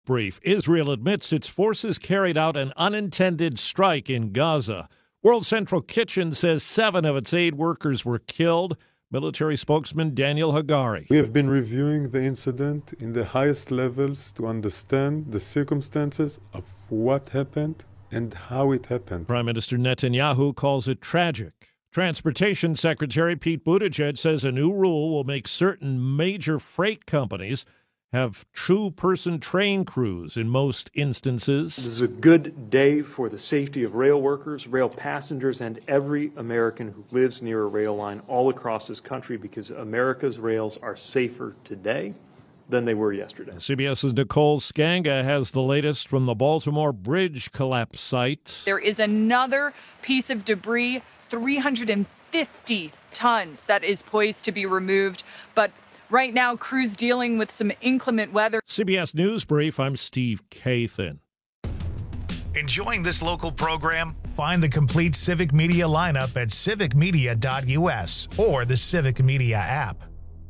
Brief. Israel admits its forces carried out an unintended strike in Gaza. World Central Kitchen says 7 of its aid workers were killed. Military spokesman Daniel Hagari. We have been reviewing the incident in the highest levels to understand the circumstances of what happened and how it happened. Prime Minister Netanyahu calls it tragic. Transportation Secretary Pete Buttigieg says a new rule will make certain major freight companies have two-person train crews in most instances. This is a good day for the safety of rail workers, rail passengers, and every American who lives near a rail line all across this country, because America's rails are safer today than they were yesterday. CBS's Nicole Skanga has the latest from the Baltimore Bridge collapse site. There is another piece of debris, 350 tons, that is poised to be removed, but right now, crews dealing with some inclement weather. CBS News Brief, I'm Steve Kathan. Enjoying this local program? Find the complete Civic Media lineup at civicmedia.us or the Civic Media app.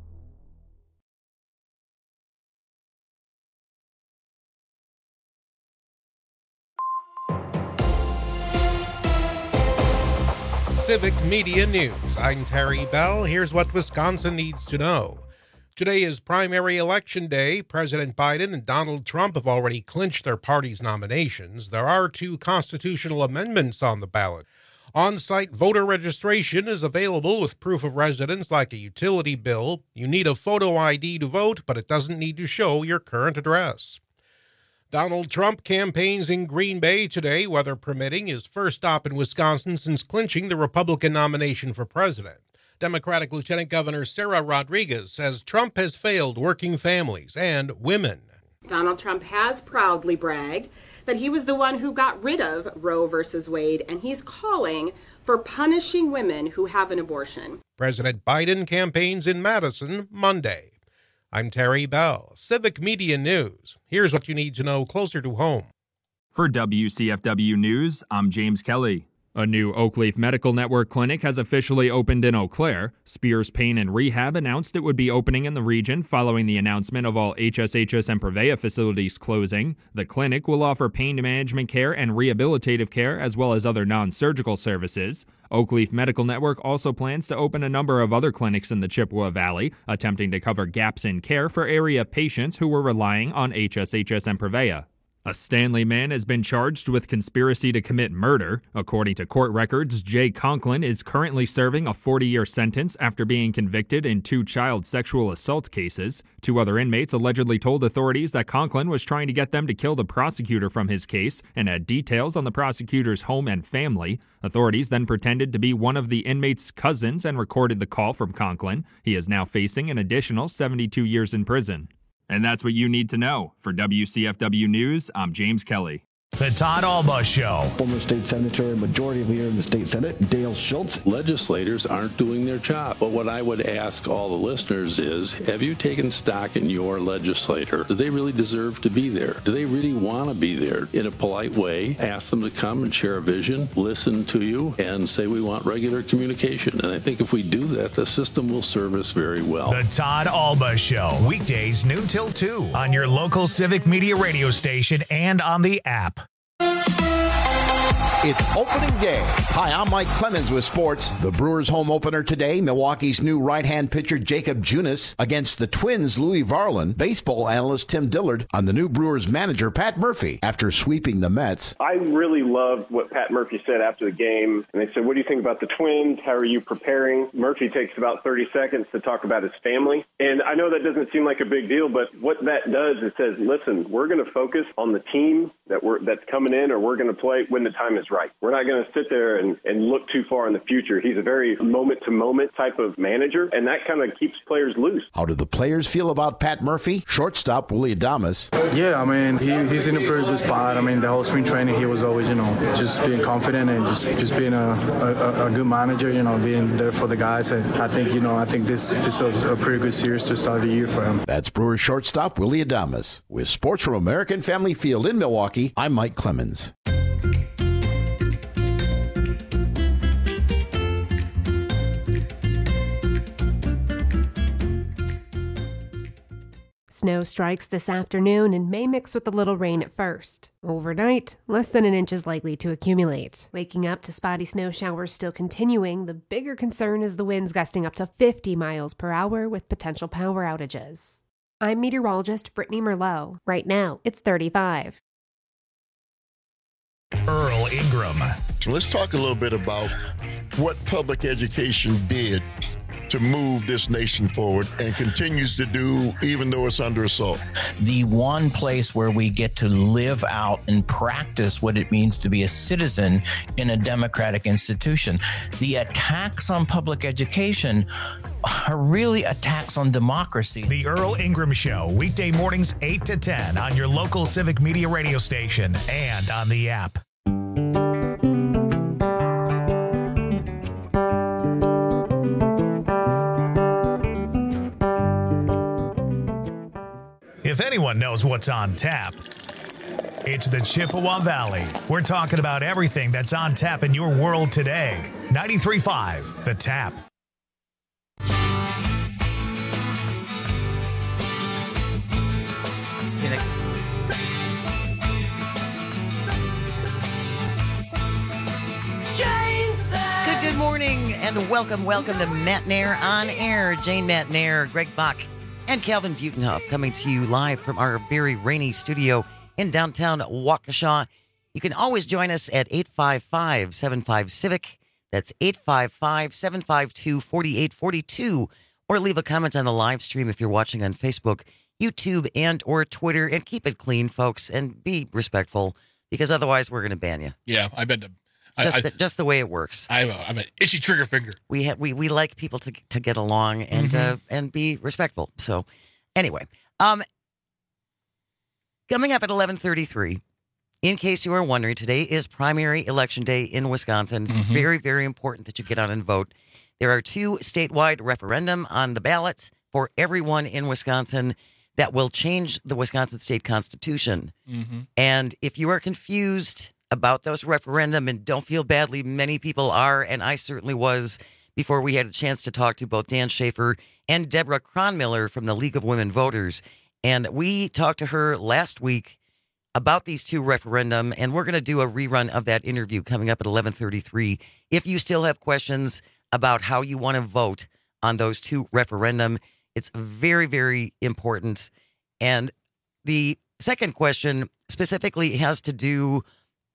Civic Media News. I'm Terry Bell. Here's what Wisconsin needs to know. Today is primary election day. President Biden and Donald Trump have already clinched their party's nominations. There are 2 constitutional amendments on the ballot. On-site voter registration is available with proof of residence like a utility bill. You need a photo ID to vote, but it doesn't need to show your current address. Donald Trump campaigns in Green Bay today, weather permitting, his first stop in Wisconsin since clinching the Republican nomination for president. Democratic Lieutenant Governor Sarah Rodriguez says Trump has failed working families and women. Donald Trump has proudly bragged that he was the one who got rid of Roe versus Wade, and he's calling for punishing women who have an abortion. President Biden campaigns in Madison Monday. I'm Terry Bell, Civic Media News. Here's what you need to know closer to home. For WCFW News, I'm James Kelly. A new Oakleaf Medical Network clinic has officially opened in Eau Claire. Spears Pain and Rehab announced it would be opening in the region following the announcement of all HSHS and Prevea facilities closing. The clinic will offer pain management care and rehabilitative care, as well as other non-surgical services. Oakleaf Medical Network also plans to open a number of other clinics in the Chippewa Valley, attempting to cover gaps in care for area patients who were relying on HSHS and Prevea. A Stanley man has been charged with conspiracy to commit murder. According to court records, Jay Conklin is currently serving a 40-year sentence after being convicted in 2 child sexual assault cases. 2 other inmates allegedly told authorities that Conklin was trying to get them to kill the prosecutor from his case and had details on the prosecutor's home and family. Authorities then pretended to be one of the inmates' cousins and recorded the call from Conklin. He is now facing an additional 72 years in prison. And that's what you need to know. For WCFW News, I'm James Kelly. The Todd Alba Show. Former state senator and majority leader in the state senate, Dale Schultz. Legislators aren't doing their job. But what I would ask all the listeners is, have you taken stock in your legislator? Do they really deserve to be there? Do they really want to be there? In a polite way, ask them to come and share a vision, listen to you, and say we want regular communication. And I think if we do that, the system will serve us very well. The Todd Alba Show. Weekdays noon till 2 on your local Civic Media radio station and on the app. It's opening day. Hi, I'm Mike Clemens with sports. The Brewers' home opener today, Milwaukee's new right-hand pitcher Jacob Junis against the Twins' Louis Varland. Baseball analyst Tim Dillard on the new Brewers manager Pat Murphy after sweeping the Mets. I really loved what Pat Murphy said after the game. And they said, what do you think about the Twins? How are you preparing? Murphy takes about 30 seconds to talk about his family. And I know that doesn't seem like a big deal, but what that does is says, listen, we're going to focus on the team that's coming in, or we're going to play when the time is right. We're not going to sit there and look too far in the future. He's a very moment-to-moment type of manager, and that kind of keeps players loose. How do the players feel about Pat Murphy? Shortstop Willie Adames. Yeah, I mean, he's in a pretty good spot. I mean, the whole spring training, he was always, just being confident and just being a good manager, being there for the guys. And I think this was a pretty good series to start the year for him. That's Brewers shortstop Willie Adames. With sports from American Family Field in Milwaukee, I'm Mike Clemens. Snow strikes this afternoon and may mix with a little rain at first. Overnight, less than an inch is likely to accumulate. Waking up to spotty snow showers still continuing, the bigger concern is the winds gusting up to 50 miles per hour with potential power outages. I'm meteorologist Brittany Merlot. Right now, it's 35. Earl Ingram. So let's talk a little bit about what public education did to move this nation forward and continues to do even though it's under assault. The one place where we get to live out and practice what it means to be a citizen in a democratic institution. The attacks on public education are really attacks on democracy. The Earl Ingram Show, weekday mornings 8 to 10 on your local Civic Media radio station and on the app. If anyone knows what's on tap, it's the Chippewa Valley. We're talking about everything that's on tap in your world today. 93.5 The Tap. Good morning and welcome to Matt Nair on Air. Jane Matt Nair, Greg Bach, and Calvin Butenhoff coming to you live from our very rainy studio in downtown Waukesha. You can always join us at 855-75-CIVIC. That's 855-752-4842. Or leave a comment on the live stream if you're watching on Facebook, YouTube, and or Twitter. And keep it clean, folks, and be respectful, because otherwise we're going to ban you. Yeah, I've been to... Just the way it works. I have an itchy trigger finger. We like people to get along and be respectful. So, anyway, coming up at 11:33. In case you are wondering, today is primary election day in Wisconsin. It's very, very important that you get out and vote. There are 2 statewide referendum on the ballot for everyone in Wisconsin that will change the Wisconsin state constitution. And if you are confused about those referendum, and don't feel badly, many people are, and I certainly was before we had a chance to talk to both Dan Schaefer and Deborah Cronmiller from the League of Women Voters. And we talked to her last week about these 2 referendum, and we're going to do a rerun of that interview coming up at 11:33. If you still have questions about how you want to vote on those 2 referendum, it's very, very important. And the second question specifically has to do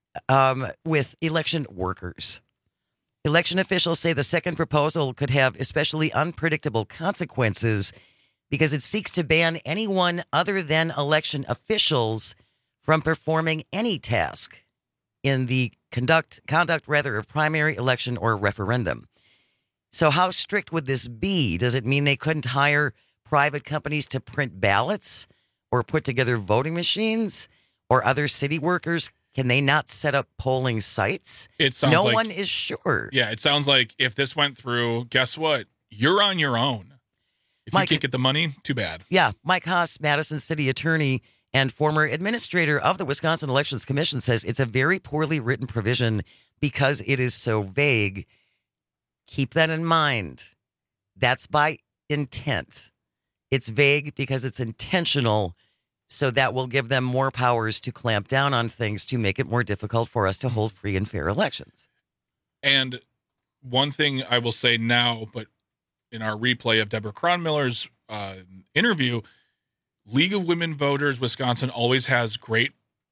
with election workers. Election officials say the second proposal could have especially unpredictable consequences because it seeks to ban anyone other than election officials from performing any task in the conduct of primary election or referendum. So how strict would this be? Does it mean they couldn't hire private companies to print ballots or put together voting machines, or other city workers? Can they not set up polling sites? It sounds no like, one is sure. Yeah, it sounds like if this went through, guess what? You're on your own. If you can't get the money, too bad. Yeah, Mike Haas, Madison City Attorney and former administrator of the Wisconsin Elections Commission, says it's a very poorly written provision because it is so vague. Keep that in mind. That's by intent. It's vague because it's intentional. So that will give them more powers to clamp down on things to make it more difficult for us to hold free and fair elections. And one thing I will say now, but in our replay of Deborah Cronmiller's interview, League of Women Voters Wisconsin always has great,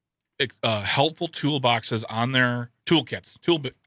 helpful toolboxes on their toolkits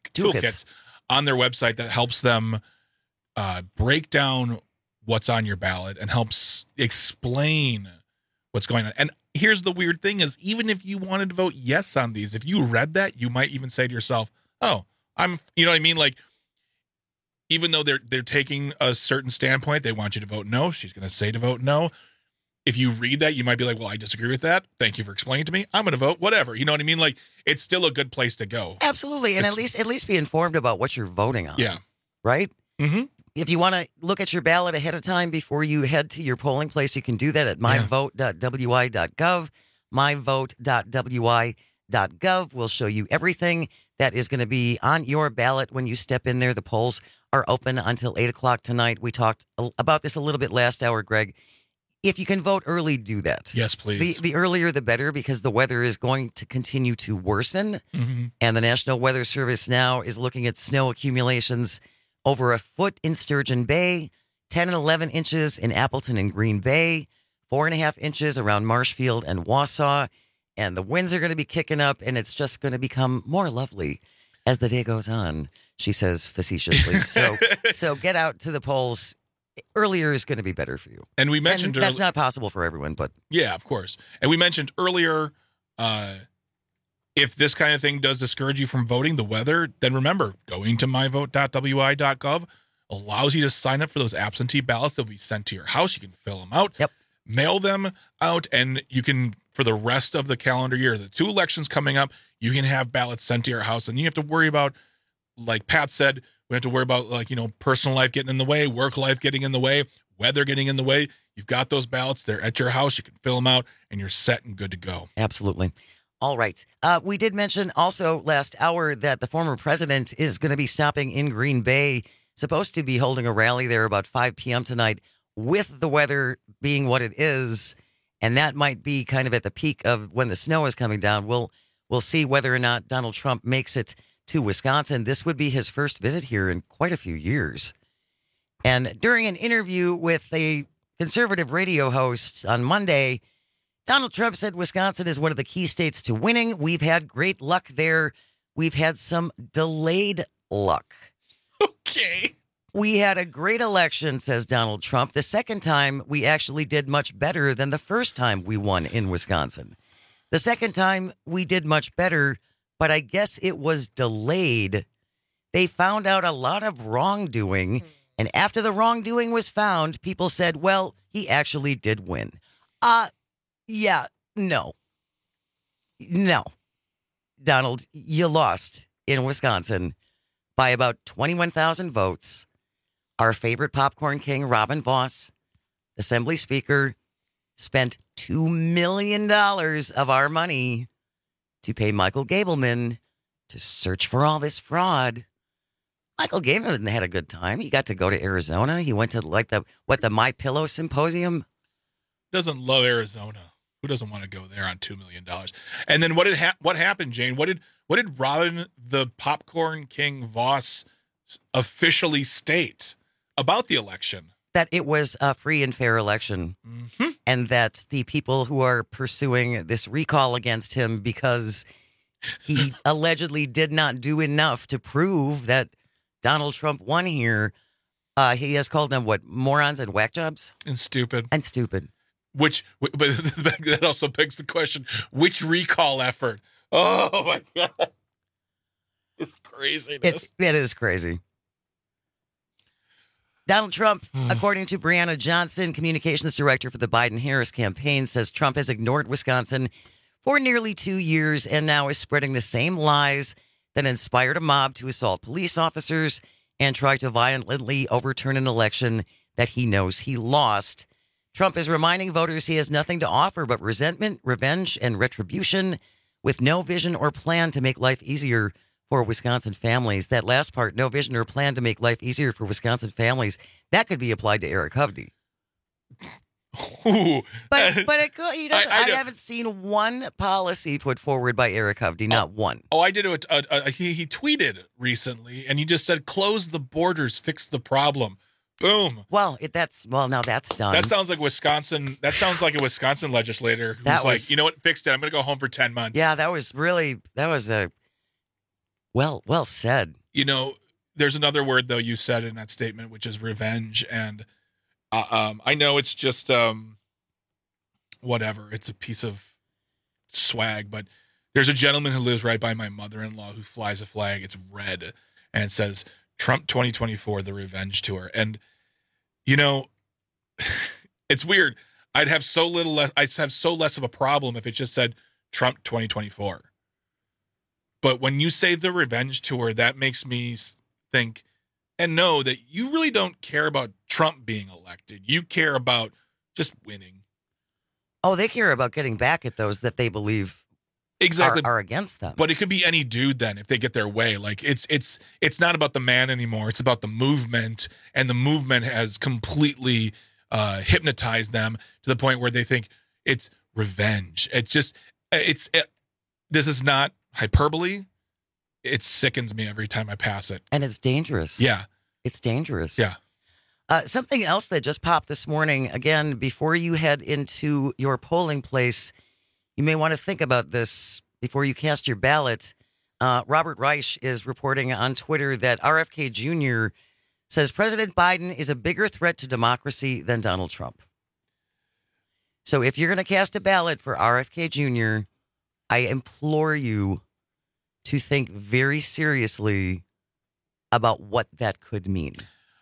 on their website that helps them break down what's on your ballot and helps explain what's going on. And here's the weird thing is, even if you wanted to vote yes on these, if you read that, you might even say to yourself, oh, you know what I mean? Like, even though they're taking a certain standpoint, they want you to vote no. She's going to say to vote no. If you read that, you might be like, well, I disagree with that. Thank you for explaining to me. I'm going to vote whatever. You know what I mean? Like, it's still a good place to go. Absolutely. And at least be informed about what you're voting on. Yeah. Right? Mm-hmm. If you want to look at your ballot ahead of time before you head to your polling place, you can do that at myvote.wi.gov. Myvote.wi.gov will show you everything that is going to be on your ballot when you step in there. The polls are open until 8 o'clock tonight. We talked about this a little bit last hour, Greg. if you can vote early, do that. Yes, please. The earlier, the better, because the weather is going to continue to worsen. Mm-hmm. And the National Weather Service now is looking at snow accumulations over a foot in Sturgeon Bay, 10 and 11 inches in Appleton and Green Bay, 4.5 inches around Marshfield and Wausau. And the winds are going to be kicking up, and it's just going to become more lovely as the day goes on, she says facetiously. So get out to the polls. Earlier is going to be better for you. And we mentioned that's not possible for everyone, but yeah, of course. And we mentioned earlier, if this kind of thing does discourage you from voting, the weather, then remember, going to myvote.wi.gov allows you to sign up for those absentee ballots that will be sent to your house. You can fill them out, mail them out, and you can, for the rest of the calendar year, the 2 elections coming up, you can have ballots sent to your house, and you have to worry about, like Pat said, we have to worry about, like, personal life getting in the way, work life getting in the way, weather getting in the way. You've got those ballots. They're at your house. You can fill them out, and you're set and good to go. Absolutely. All right. We did mention also last hour that the former president is going to be stopping in Green Bay, supposed to be holding a rally there about 5 p.m. tonight, with the weather being what it is, and that might be kind of at the peak of when the snow is coming down. We'll see whether or not Donald Trump makes it to Wisconsin. This would be his first visit here in quite a few years. And during an interview with a conservative radio host on Monday, Donald Trump said Wisconsin is one of the key states to winning. We've had great luck there. We've had some delayed luck. Okay. We had a great election, says Donald Trump. The second time, we actually did much better than the first time we won in Wisconsin. The second time, we did much better, but I guess it was delayed. They found out a lot of wrongdoing, and after the wrongdoing was found, people said, well, he actually did win. Yeah, no. Donald, you lost in Wisconsin by about 21,000 votes. Our favorite popcorn king, Robin Vos, Assembly Speaker, spent $2 million of our money to pay Michael Gableman to search for all this fraud. Michael Gableman had a good time. He got to go to Arizona. He went to the MyPillow Symposium. Doesn't love Arizona. Who doesn't want to go there on $2 million? And then what happened, Jane? What did Robin the Popcorn King Vos officially state about the election? That it was a free and fair election, and that the people who are pursuing this recall against him because he allegedly did not do enough to prove that Donald Trump won here, he has called them, morons and whack jobs? And stupid. But that also begs the question, which recall effort? Oh, my God. It's craziness. It is crazy. Donald Trump, according to Brianna Johnson, communications director for the Biden-Harris campaign, says Trump has ignored Wisconsin for nearly 2 years and now is spreading the same lies that inspired a mob to assault police officers and try to violently overturn an election that he knows he lost. Trump is reminding voters he has nothing to offer but resentment, revenge, and retribution, with no vision or plan to make life easier for Wisconsin families. That last part, no vision or plan to make life easier for Wisconsin families, that could be applied to Eric Hovde. But it could, he doesn't. I haven't seen one policy put forward by Eric Hovde, not one. Oh, I did. He tweeted recently, and he just said, "Close the borders, fix the problem." Boom. Well, now that's done. That sounds like Wisconsin. That sounds like a Wisconsin legislator who's like, you know what, fixed it. I'm going to go home for 10 months. Yeah, that was a well said. There's another word though you said in that statement, which is revenge, and I know it's just whatever. It's a piece of swag, but there's a gentleman who lives right by my mother-in-law who flies a flag. It's red and it says Trump 2024, the revenge tour. And it's weird. I'd have so less of a problem if it just said Trump 2024. But when you say the revenge tour, that makes me think and know that you really don't care about Trump being elected. You care about just winning. Oh, they care about getting back at those that they believe are against them. But it could be any dude then if they get their way. Like it's not about the man anymore. It's about the movement, and the movement has completely hypnotize them to the point where they think it's revenge. It's just, this is not hyperbole. It sickens me every time I pass it. And it's dangerous. Yeah. It's dangerous. Yeah. Something else that just popped this morning, again, before you head into your polling place, you may want to think about this before you cast your ballot. Robert Reich is reporting on Twitter that RFK Jr. says President Biden is a bigger threat to democracy than Donald Trump. So if you're going to cast a ballot for RFK Jr., I implore you to think very seriously about what that could mean.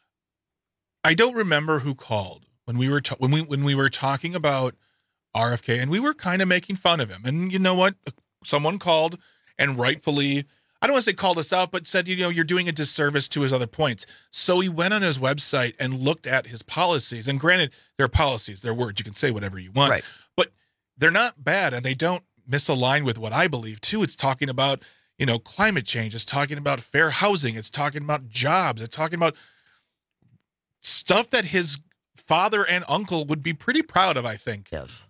I don't remember who called when we were when we were talking about RFK, and we were kind of making fun of him. And you know what? Someone called and rightfully, I don't want to say called us out, but said, you're doing a disservice to his other points. So he went on his website and looked at his policies. And granted, they're policies, they're words. You can say whatever you want, right? But they're not bad, and they don't misalign with what I believe too. It's talking about, climate change. It's talking about fair housing. It's talking about jobs. It's talking about stuff that his father and uncle would be pretty proud of, I think. Yes.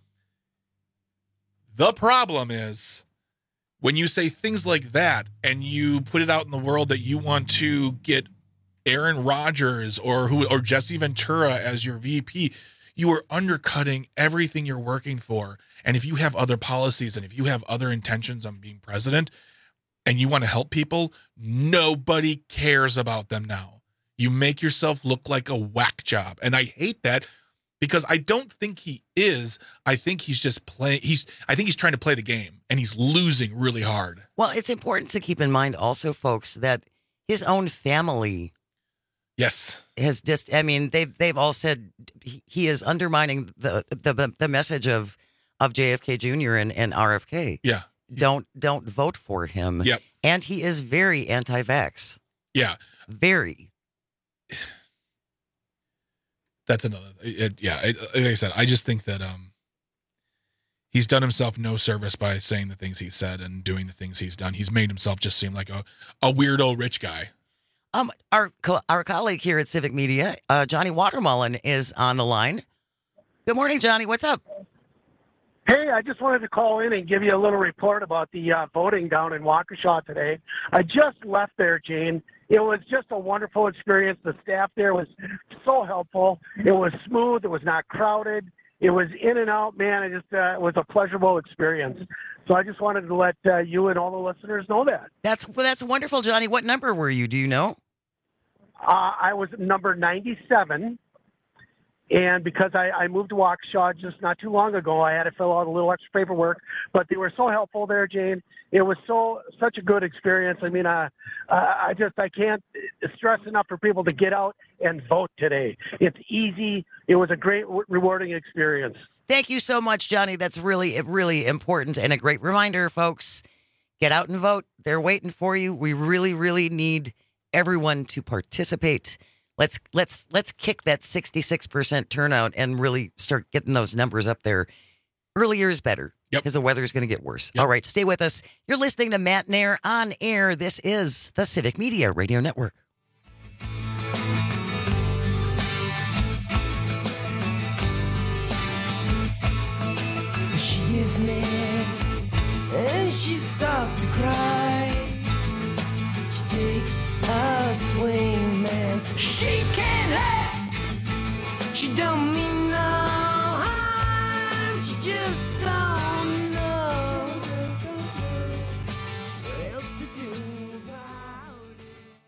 The problem is when you say things like that and you put it out in the world that you want to get Aaron Rodgers or Jesse Ventura as your VP, you are undercutting everything you're working for. And if you have other policies and if you have other intentions on being president and you want to help people, nobody cares about them now. You make yourself look like a whack job. And I hate that because I don't think he is. I think he's just playing. I think he's trying to play the game and he's losing really hard. Well, it's important to keep in mind also, folks, that his own family. Yes. Has just, they've all said he is undermining the message of JFK Jr. and RFK. Yeah. Don't vote for him. Yep. And he is very anti-vax. Yeah. Very. That's another. Like I said, I just think that he's done himself no service by saying the things he said and doing the things he's done. He's made himself just seem like a weirdo rich guy. Our colleague here at Civic Media, Johnny Watermullen, is on the line. Good morning, Johnny. What's up? Hey, I just wanted to call in and give you a little report about the voting down in Waukesha today. I just left there, Jane. It was just a wonderful experience. The staff there was so helpful. It was smooth. It was not crowded. It was in and out, man. It was a pleasurable experience. So I just wanted to let you and all the listeners know that. That's wonderful, Johnny. What number were you? Do you know? I was number 97. And because I moved to Waukesha just not too long ago, I had to fill out a little extra paperwork. But they were so helpful there, Jane. It was such a good experience. I can't stress enough for people to get out and vote today. It's easy. It was a great, rewarding experience. Thank you so much, Johnny. That's really, really important and a great reminder, folks. Get out and vote. They're waiting for you. We really, really need everyone to participate. Let's kick that 66% turnout and really start getting those numbers up there. Earlier is better because the weather is going to get worse. All right, stay with us. You're listening to Matt Nair on air. This is the Civic Media Radio Network. She is mad and she starts to cry. She takes a swing, man. She can't help. She don't mean no harm. She just don't know what else to do about it.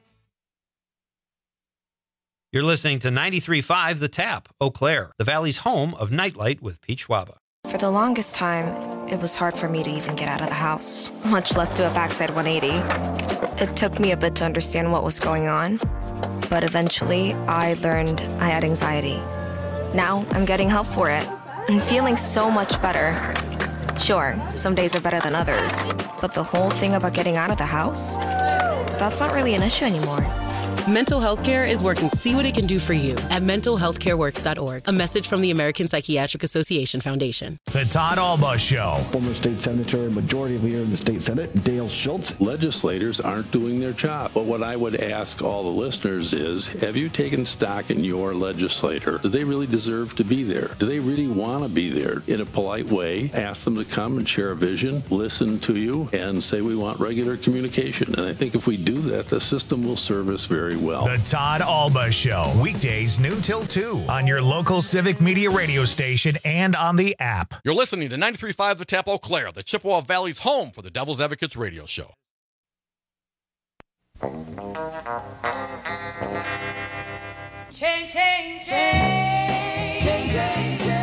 You're listening to 93.5 The Tap, Eau Claire, the Valley's home of Nightlight with Pete Schwaba. For the longest time, it was hard for me to even get out of the house, much less do a backside 180. It took me a bit to understand what was going on, but eventually I learned I had anxiety. Now I'm getting help for it and feeling so much better. Sure, some days are better than others, but the whole thing about getting out of the house, that's not really an issue anymore. Mental health care is working to see what it can do for you at mentalhealthcareworks.org. A message from the American Psychiatric Association Foundation. The Todd Alba Show. Former state senator and majority leader in the state Senate, Dale Schultz. Legislators aren't doing their job. But what I would ask all the listeners is, have you taken stock in your legislator? Do they really deserve to be there? Do they really want to be there? In a polite way, ask them to come and share a vision, listen to you, and say we want regular communication. And I think if we do that, the system will serve us very well. The Todd Alba Show, weekdays noon till 2 on your local Civic Media radio station and on the app. You're listening to 93.5 The Tap Eau Claire, the Chippewa Valley's home for the Devil's Advocates radio show. Change, change, change, change, change, change.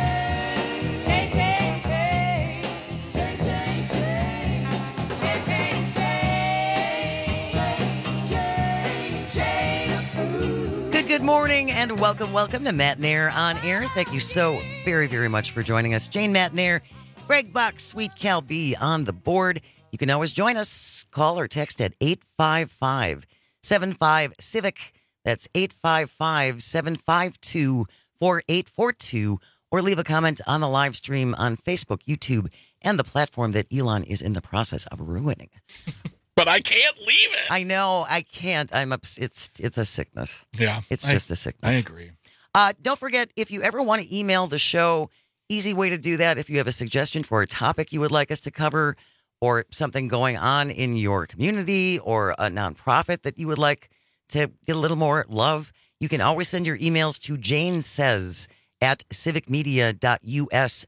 Good morning and welcome to Matt Nair on Air. Thank you so very, very much for joining us. Jane Matt Nair, Greg Buck, Sweet Cal B on the board. You can always join us. Call or text at 855-75-CIVIC. That's 855-752-4842. Or leave a comment on the live stream on Facebook, YouTube, and the platform that Elon is in the process of ruining. But I can't leave it. I know, I can't. It's a sickness. Yeah. It's just a sickness. I agree. Don't forget, if you ever want to email the show, easy way to do that. If you have a suggestion for a topic you would like us to cover or something going on in your community or a nonprofit that you would like to get a little more love, you can always send your emails to janesays@civicmedia.us.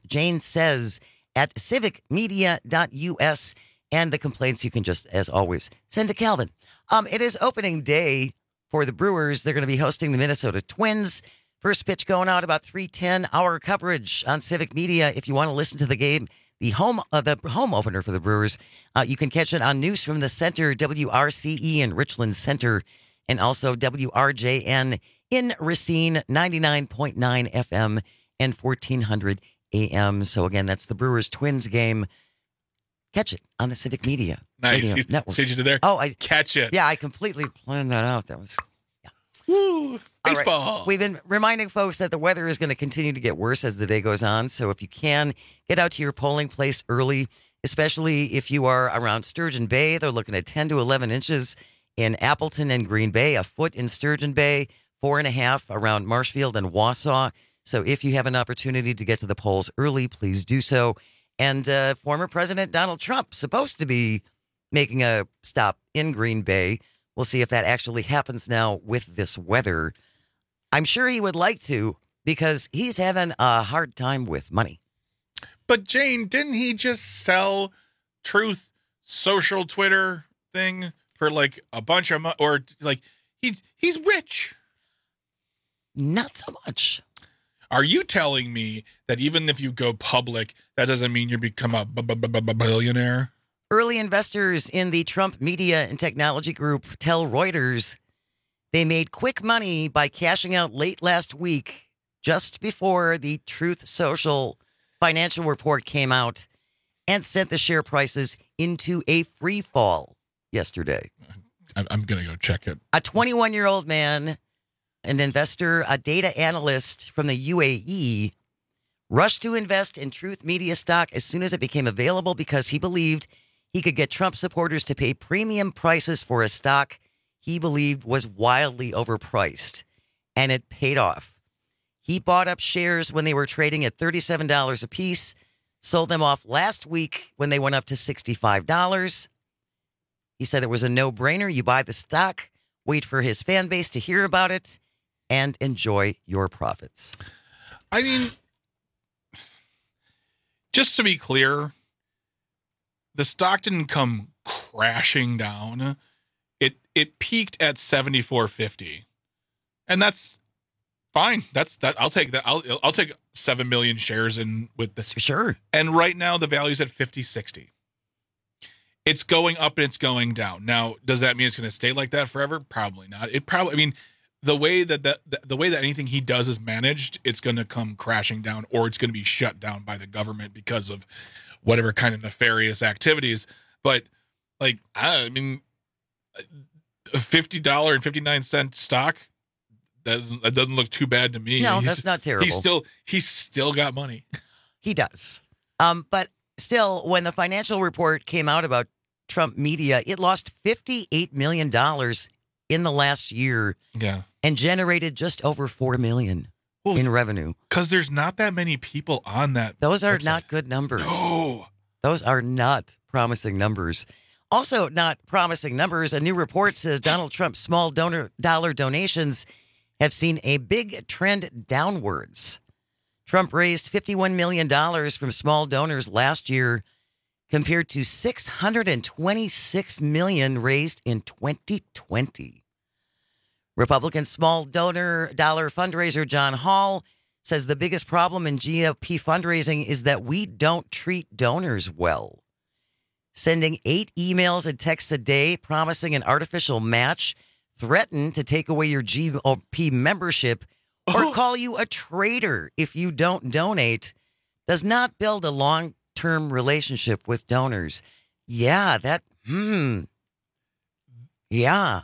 janesays@civicmedia.us. And the complaints you can just, as always, send to Calvin. It is opening day for the Brewers. They're going to be hosting the Minnesota Twins. First pitch going out about 3:10. Our coverage on Civic Media. If you want to listen to the game, the home opener for the Brewers, you can catch it on News from the Center, WRCE in Richland Center, and also WRJN in Racine, 99.9 FM and 1400 AM. So again, that's the Brewers Twins game. Catch it on the Civic Media. Nice. Network. See what you did there? Oh, I catch it. Yeah, I completely planned that out. That was Woo, baseball. Right. We've been reminding folks that the weather is going to continue to get worse as the day goes on. So if you can, get out to your polling place early, especially if you are around Sturgeon Bay. They're looking at 10 to 11 inches in Appleton and Green Bay, a foot in Sturgeon Bay, 4.5 around Marshfield and Wausau. So if you have an opportunity to get to the polls early, please do so. And former President Donald Trump supposed to be making a stop in Green Bay. We'll see if that actually happens now with this weather. I'm sure he would like to because he's having a hard time with money. But Jane, didn't he just sell Truth Social Twitter thing for like a bunch of money? Or like he's rich? Not so much. Are you telling me that even if you go public, that doesn't mean you become a billionaire? Early investors in the Trump Media and Technology Group tell Reuters they made quick money by cashing out late last week, just before the Truth Social financial report came out, and sent the share prices into a free fall yesterday. I'm going to go check it. A 21-year-old man, an investor, a data analyst from the UAE, rushed to invest in Truth Media stock as soon as it became available because he believed he could get Trump supporters to pay premium prices for a stock he believed was wildly overpriced. And it paid off. He bought up shares when they were trading at $37 a piece, sold them off last week when they went up to $65. He said it was a no-brainer. You buy the stock, wait for his fan base to hear about it, and enjoy your profits. I mean, just to be clear, the stock didn't come crashing down. It peaked at 74.50, and that's fine. That I'll take that. I'll take 7 million shares in with this. Sure. And right now the value's at 50.60. It's going up and it's going down. Now, does that mean it's going to stay like that forever? Probably not. It probably. I mean, the way that anything he does is managed, it's going to come crashing down, or it's going to be shut down by the government because of whatever kind of nefarious activities. But like, I mean, $50.59 stock. That doesn't look too bad to me. No, that's not terrible. He's still got money. He does. But still, when the financial report came out about Trump media, it lost $58 million in the last year. Yeah. And generated just over $4 million in revenue. Because there's not that many people on that. Those are website. not good numbers. No. Those are not promising numbers. Also not promising numbers, a new report says Donald Trump's small dollar donations have seen a big trend downwards. Trump raised $51 million from small donors last year compared to $626 million raised in 2020. Republican small dollar fundraiser John Hall says the biggest problem in GOP fundraising is that we don't treat donors well. Sending 8 emails and texts a day promising an artificial match, threaten to take away your GOP membership, or call you a traitor if you don't donate does not build a long-term relationship with donors. Yeah, yeah.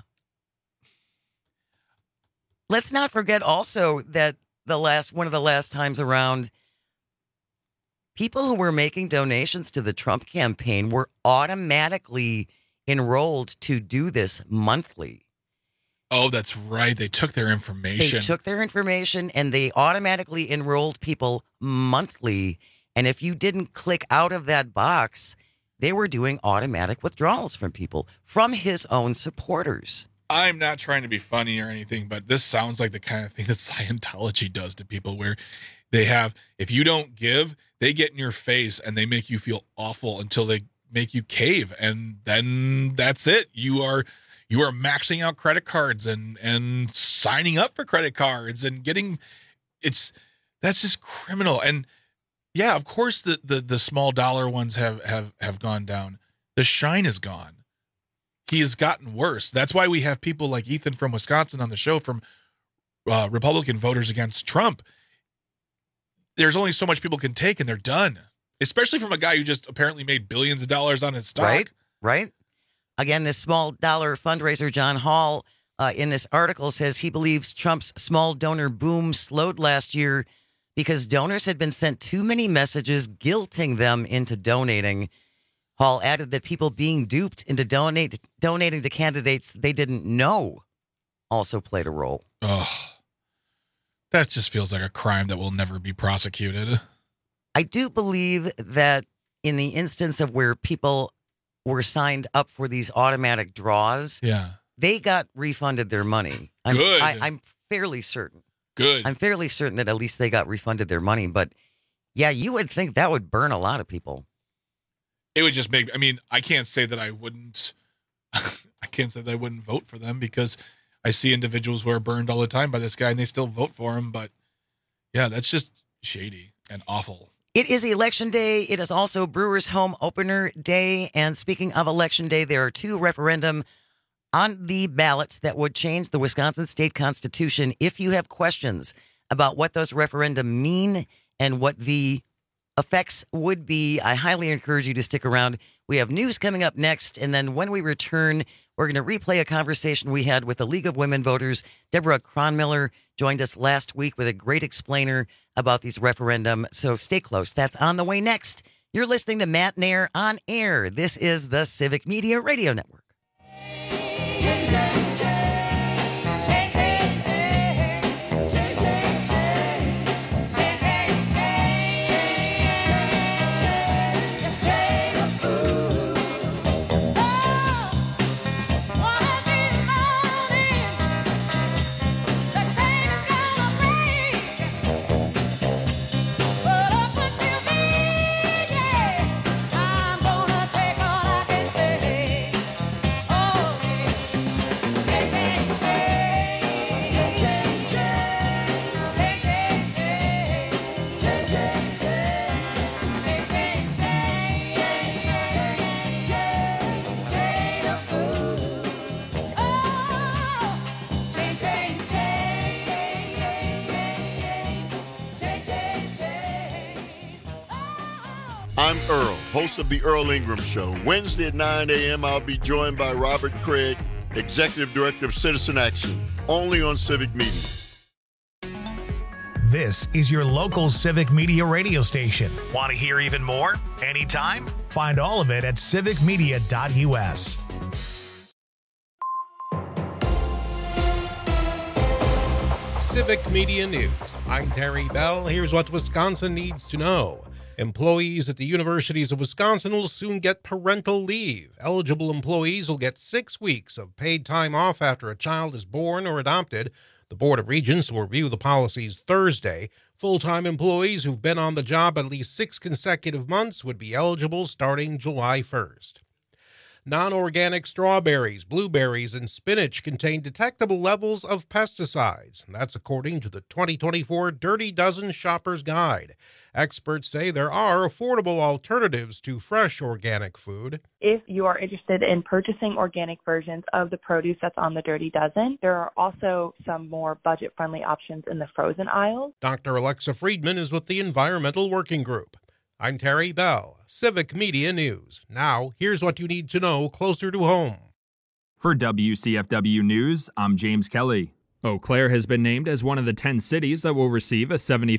Let's not forget also that one of the last times around, people who were making donations to the Trump campaign were automatically enrolled to do this monthly. Oh, that's right. They took their information. They took their information and they automatically enrolled people monthly. And if you didn't click out of that box, they were doing automatic withdrawals from people, from his own supporters. I'm not trying to be funny or anything, but this sounds like the kind of thing that Scientology does to people, where they have, if you don't give, they get in your face and they make you feel awful until they make you cave. And then that's it. You are maxing out credit cards and signing up for credit cards and that's just criminal. And yeah, of course the small dollar ones have gone down. The shine is gone. He has gotten worse. That's why we have people like Ethan from Wisconsin on the show, from Republican voters against Trump. There's only so much people can take and they're done, especially from a guy who just apparently made billions of dollars on his stock. Right. Again, this small dollar fundraiser, John Hall, in this article says he believes Trump's small donor boom slowed last year because donors had been sent too many messages guilting them into donating. Hall added that people being duped into donating to candidates they didn't know also played a role. Ugh. That just feels like a crime that will never be prosecuted. I do believe that in the instance of where people were signed up for these automatic draws, they got refunded their money. Good. I'm fairly certain. Good. I'm fairly certain that at least they got refunded their money. But yeah, you would think that would burn a lot of people. It would just make, I can't say that I wouldn't vote for them, because I see individuals who are burned all the time by this guy and they still vote for him. But yeah, that's just shady and awful. It is Election Day. It is also Brewers Home Opener Day. And speaking of Election Day, there are 2 referendum on the ballots that would change the Wisconsin state constitution. If you have questions about what those referendum mean and what the effects would be, I highly encourage you to stick around. We have news coming up next, and then when we return, we're going to replay a conversation we had with the League of Women Voters. Deborah Cronmiller joined us last week with a great explainer about these referendum, so stay close. That's on the way next. You're listening to Matt Nair on Air. This is the Civic Media Radio Network. I'm Earl, host of The Earl Ingram Show. Wednesday at 9 a.m., I'll be joined by Robert Craig Executive Director of Citizen Action, only on Civic Media. This is your local Civic Media radio station. Want to hear even more? Anytime? Find all of it at civicmedia.us. Civic Media News. I'm Terry Bell. Here's what Wisconsin needs to know. Employees at the universities of Wisconsin will soon get parental leave. Eligible employees will get 6 weeks of paid time off after a child is born or adopted. The Board of Regents will review the policies Thursday. Full-time employees who've been on the job at least 6 consecutive months would be eligible starting July 1st. Non-organic strawberries, blueberries, and spinach contain detectable levels of pesticides. That's according to the 2024 Dirty Dozen Shopper's Guide. Experts say there are affordable alternatives to fresh organic food. If you are interested in purchasing organic versions of the produce that's on the Dirty Dozen, there are also some more budget-friendly options in the frozen aisles. Dr. Alexa Friedman is with the Environmental Working Group. I'm Terry Bell, Civic Media News. Now, here's what you need to know closer to home. For WCFW News, I'm James Kelly. Eau Claire has been named as one of the 10 cities that will receive a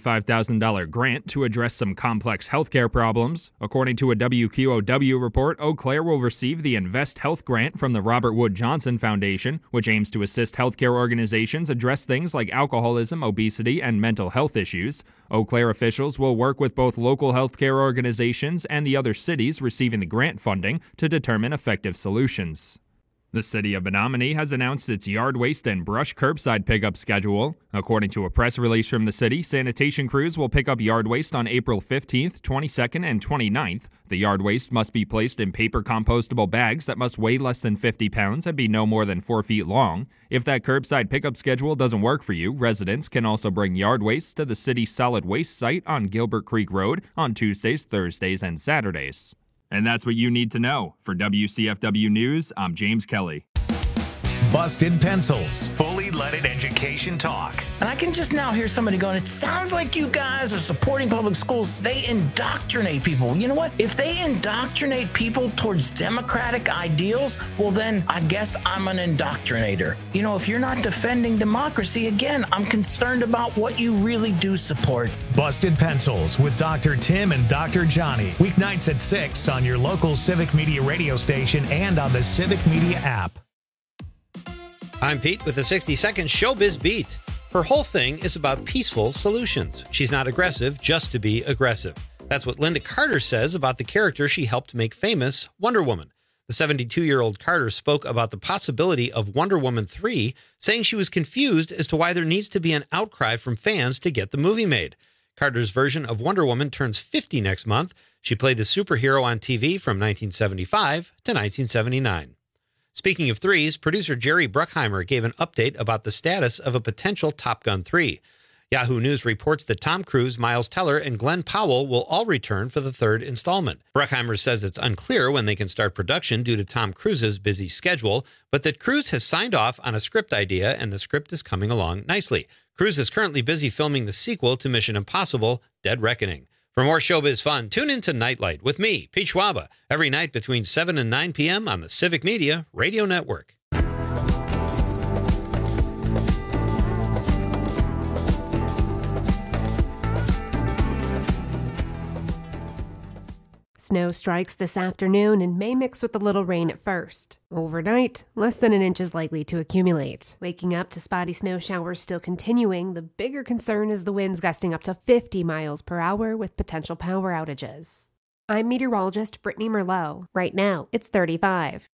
$75,000 grant to address some complex healthcare problems. According to a WQOW report, Eau Claire will receive the Invest Health grant from the Robert Wood Johnson Foundation, which aims to assist healthcare organizations address things like alcoholism, obesity, and mental health issues. Eau Claire officials will work with both local healthcare organizations and the other cities receiving the grant funding to determine effective solutions. The city of Menominee has announced its yard waste and brush curbside pickup schedule. According to a press release from the city, sanitation crews will pick up yard waste on April 15th, 22nd, and 29th. The yard waste must be placed in paper compostable bags that must weigh less than 50 pounds and be no more than 4 feet long. If that curbside pickup schedule doesn't work for you, residents can also bring yard waste to the city's solid waste site on Gilbert Creek Road on Tuesdays, Thursdays, and Saturdays. And that's what you need to know. For WCFW News, I'm James Kelly. Busted Pencils, fully leaded education talk. And I can just now hear somebody going, it sounds like you guys are supporting public schools. They indoctrinate people. You know what? If they indoctrinate people towards democratic ideals, well, then I guess I'm an indoctrinator. You know, if you're not defending democracy, again, I'm concerned about what you really do support. Busted Pencils with Dr. Tim and Dr. Johnny. Weeknights at 6 on your local Civic Media radio station and on the Civic Media app. I'm Pete with the 60-second Showbiz Beat. Her whole thing is about peaceful solutions. She's not aggressive just to be aggressive. That's what Lynda Carter says about the character she helped make famous, Wonder Woman. The 72-year-old Carter spoke about the possibility of Wonder Woman 3, saying she was confused as to why there needs to be an outcry from fans to get the movie made. Carter's version of Wonder Woman turns 50 next month. She played the superhero on TV from 1975 to 1979. Speaking of threes, producer Jerry Bruckheimer gave an update about the status of a potential Top Gun 3. Yahoo News reports that Tom Cruise, Miles Teller, and Glenn Powell will all return for the third installment. Bruckheimer says it's unclear when they can start production due to Tom Cruise's busy schedule, but that Cruise has signed off on a script idea and the script is coming along nicely. Cruise is currently busy filming the sequel to Mission Impossible: Dead Reckoning. For more showbiz fun, tune in to Nightlight with me, Pete Schwaba, every night between 7 and 9 p.m. on the Civic Media Radio Network. Snow strikes this afternoon and may mix with a little rain at first. Overnight, less than an inch is likely to accumulate. Waking up to spotty snow showers still continuing, the bigger concern is the winds gusting up to 50 miles per hour with potential power outages. I'm meteorologist Brittany Merlot. Right now, it's 35.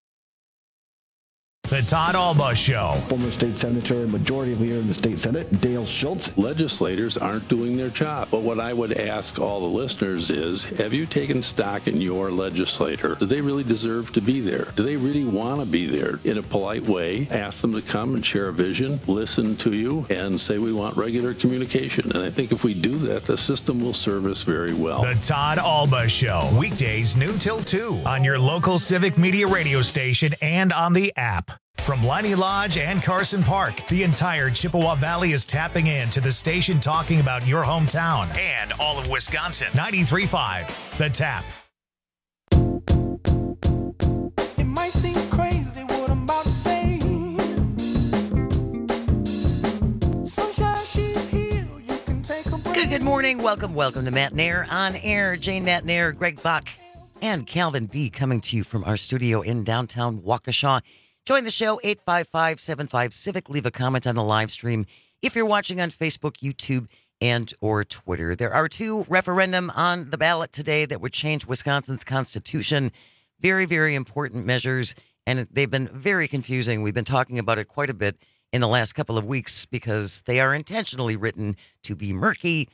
The Todd Alba Show. Former state senator and majority leader in the state Senate, Dale Schultz. Legislators aren't doing their job. But what I would ask all the listeners is, have you taken stock in your legislator? Do they really deserve to be there? Do they really want to be there? In a polite way, ask them to come and share a vision, listen to you, and say we want regular communication. And I think if we do that, the system will serve us very well. The Todd Alba Show. Weekdays noon till 2 on your local Civic Media radio station and on the app. From Liney Lodge and Carson Park, the entire Chippewa Valley is tapping into the station talking about your hometown and all of Wisconsin. 93.5, The Tap. It might seem crazy what I'm about to say. Good morning. Welcome to Matt Nair on air. Jane Matt Nair, Greg Bach, and Calvin B. coming to you from our studio in downtown Waukesha. Join the show, 855-75-CIVIC. Leave a comment on the live stream if you're watching on Facebook, YouTube, and or Twitter. There are 2 referendum on the ballot today that would change Wisconsin's constitution. Very, very important measures, and they've been very confusing. We've been talking about it quite a bit in the last couple of weeks because they are intentionally written to be murky.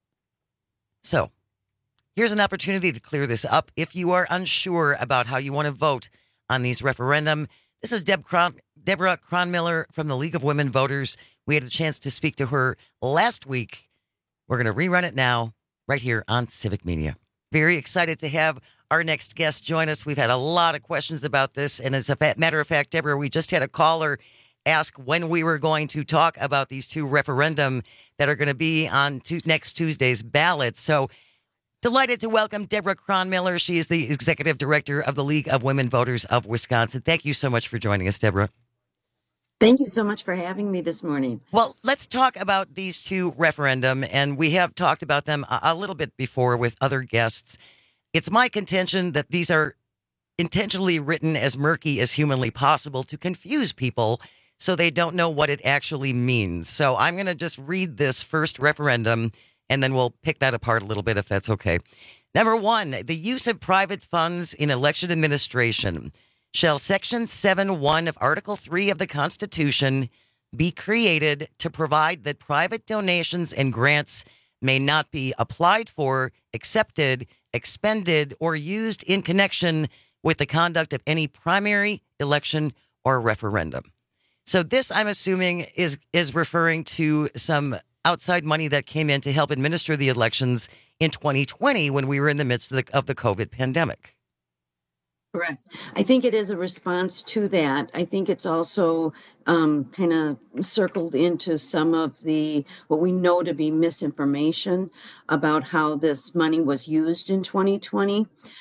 So here's an opportunity to clear this up. If you are unsure about how you want to vote on these referendum, this is Deborah Cronmiller from the League of Women Voters. We had a chance to speak to her last week. We're going to rerun it now right here on Civic Media. Very excited to have our next guest join us. We've had a lot of questions about this. And as a matter of fact, Deborah, we just had a caller ask when we were going to talk about these 2 referendum that are going to be on next Tuesday's ballot. So delighted to welcome Deborah Cronmiller. She is the executive director of the League of Women Voters of Wisconsin. Thank you so much for joining us, Deborah. Thank you so much for having me this morning. Well, let's talk about these 2 referendum, and we have talked about them a little bit before with other guests. It's my contention that these are intentionally written as murky as humanly possible to confuse people so they don't know what it actually means. So I'm going to just read this first referendum, and then we'll pick that apart a little bit if that's okay. Number 1, the use of private funds in election administration. Shall Section 7.1 of Article 3 of the Constitution be created to provide that private donations and grants may not be applied for, accepted, expended, or used in connection with the conduct of any primary, election, or referendum. So this, I'm assuming, is referring to some outside money that came in to help administer the elections in 2020 when we were in the midst of the COVID pandemic. Correct. I think it is a response to that. I think it's also kind of circled into some of the what we know to be misinformation about how this money was used in 2020.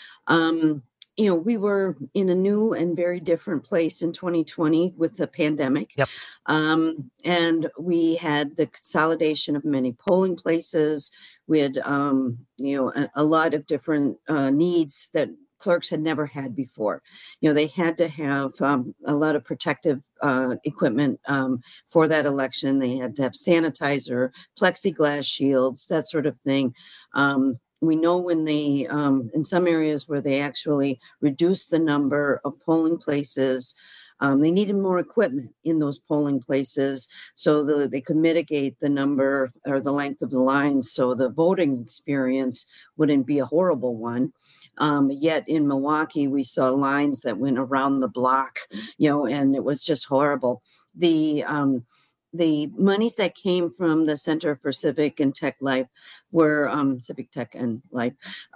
We were in a new and very different place in 2020 with the pandemic. Yep. And we had the consolidation of many polling places. We had, a lot of different needs that clerks had never had before. They had to have a lot of protective equipment for that election. They had to have sanitizer, plexiglass shields, that sort of thing. We know when they, in some areas where they actually reduced the number of polling places, they needed more equipment in those polling places so that they could mitigate the number or the length of the lines so the voting experience wouldn't be a horrible one. Yet in Milwaukee, we saw lines that went around the block, and it was just horrible. The monies that came from the Center for Civic and Tech Life were Civic Tech and Life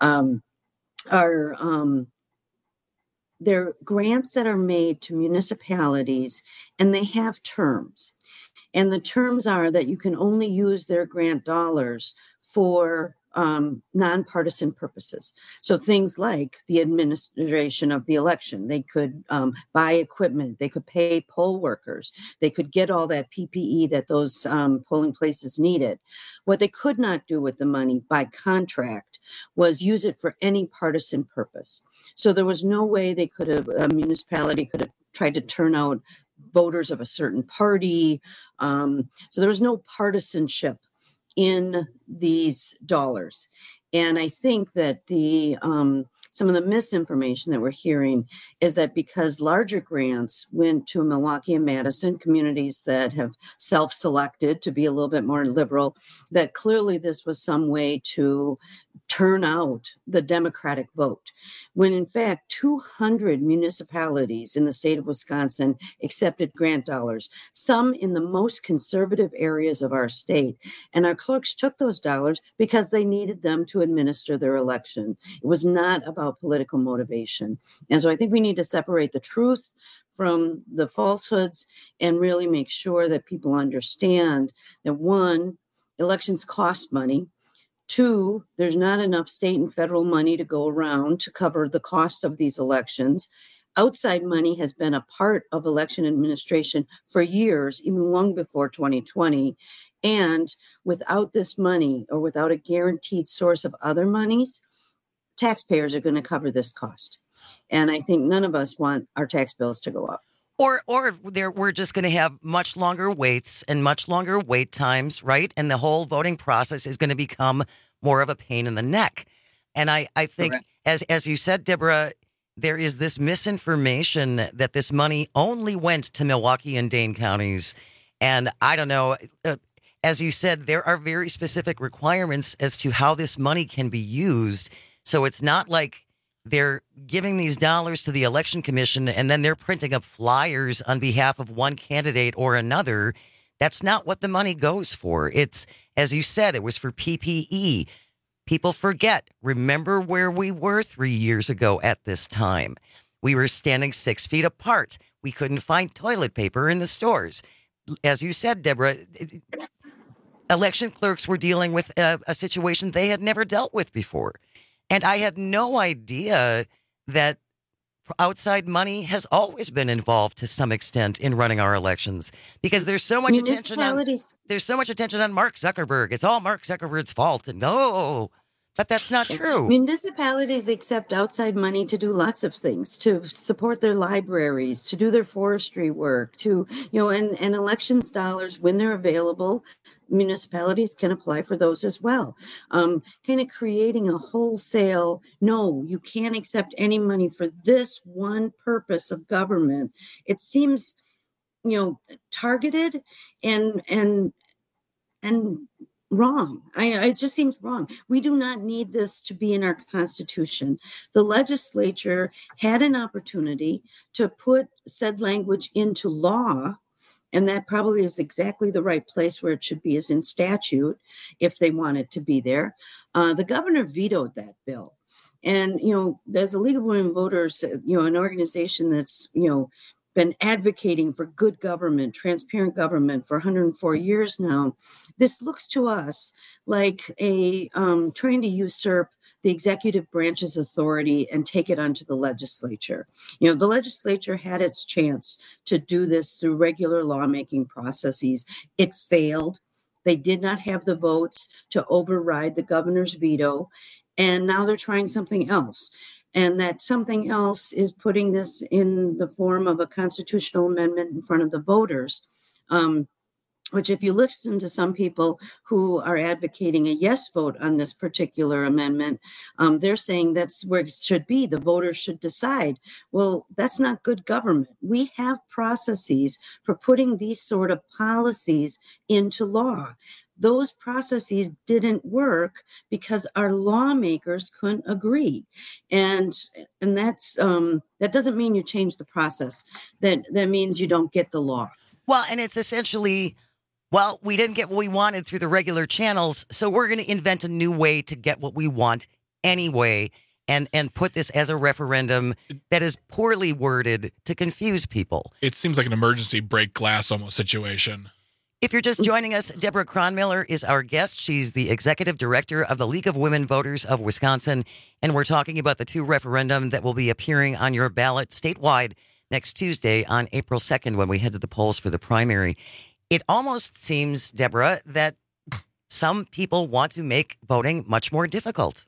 are they're grants that are made to municipalities, and they have terms. And the terms are that you can only use their grant dollars for nonpartisan purposes. So things like the administration of the election, they could buy equipment, they could pay poll workers, they could get all that PPE that those polling places needed. What they could not do with the money by contract was use it for any partisan purpose. So there was no way they could have, a municipality could have tried to turn out voters of a certain party. So there was no partisanship in these dollars. And I think that the some of the misinformation that we're hearing is that because larger grants went to Milwaukee and Madison, communities that have self-selected to be a little bit more liberal, that clearly this was some way to turn out the Democratic vote, when in fact 200 municipalities in the state of Wisconsin accepted grant dollars, some in the most conservative areas of our state. And our clerks took those dollars because they needed them to administer their election. It was not about political motivation. And so I think we need to separate the truth from the falsehoods and really make sure that people understand that, one, elections cost money. Two, there's not enough state and federal money to go around to cover the cost of these elections. Outside money has been a part of election administration for years, even long before 2020. And without this money, or without a guaranteed source of other monies, taxpayers are going to cover this cost. And I think none of us want our tax bills to go up. Or we're just going to have much longer waits and much longer wait times, right? And the whole voting process is going to become more of a pain in the neck. And I think, as you said, Deborah, there is this misinformation that this money only went to Milwaukee and Dane counties. And I don't know, as you said, there are very specific requirements as to how this money can be used. So it's not like they're giving these dollars to the election commission and then they're printing up flyers on behalf of one candidate or another. That's not what the money goes for. It's, as you said, it was for PPE. People forget. Remember where we were 3 years ago at this time. We were standing 6 feet apart. We couldn't find toilet paper in the stores. As you said, Deborah, election clerks were dealing with a situation they had never dealt with before. And I had no idea that outside money has always been involved to some extent in running our elections, because there's so much attention on Mark Zuckerberg. It's all Mark Zuckerberg's fault. And no, but that's not true. Municipalities accept outside money to do lots of things, to support their libraries, to do their forestry work, to, and elections dollars, when they're available, municipalities can apply for those as well. Kind of creating a wholesale, no, you can't accept any money for this one purpose of government. It seems, targeted and wrong. It just seems wrong. We do not need this to be in our Constitution. The legislature had an opportunity to put said language into law, and that probably is exactly the right place where it should be, is in statute, if they want it to be there. The governor vetoed that bill. And, there's a League of Women Voters, an organization that's, been advocating for good government, transparent government for 104 years now. This looks to us like a trying to usurp the executive branch's authority and take it onto the legislature. The legislature had its chance to do this through regular lawmaking processes. It failed. They did not have the votes to override the governor's veto. And now they're trying something else. And that something else is putting this in the form of a constitutional amendment in front of the voters, which, if you listen to some people who are advocating a yes vote on this particular amendment, they're saying that's where it should be. The voters should decide. Well, that's not good government. We have processes for putting these sort of policies into law. Those processes didn't work because our lawmakers couldn't agree, and that's that doesn't mean you change the process. That means you don't get the law. Well, and it's essentially, well, we didn't get what we wanted through the regular channels, so we're going to invent a new way to get what we want anyway, and put this as a referendum that is poorly worded to confuse people. It seems like an emergency break glass almost situation. If you're just joining us, Deborah Kronmiller is our guest. She's the executive director of the League of Women Voters of Wisconsin, and we're talking about the two referendum that will be appearing on your ballot statewide next Tuesday on April 2nd when we head to the polls for the primary. It almost seems, Deborah, that some people want to make voting much more difficult.